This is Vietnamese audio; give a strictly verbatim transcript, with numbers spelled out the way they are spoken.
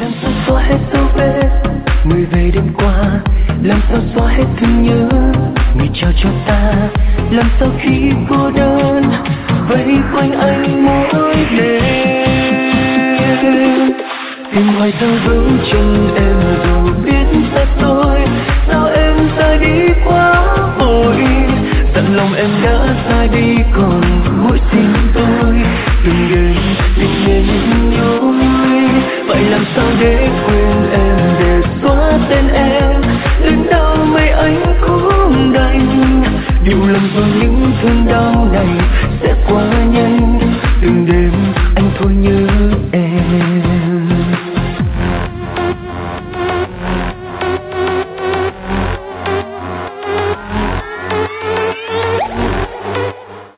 làm sao xóa hết dấu vết người về đêm qua, làm sao xóa hết thương nhớ người trao cho ta, làm sao khi cô đơn vây quanh anh mỗi đêm. Tìm hoài sao dấu chân em dù biết xa xôi, sao em ra đi quá vội, tận lòng em đã ra đi còn mỗi xin tôi từng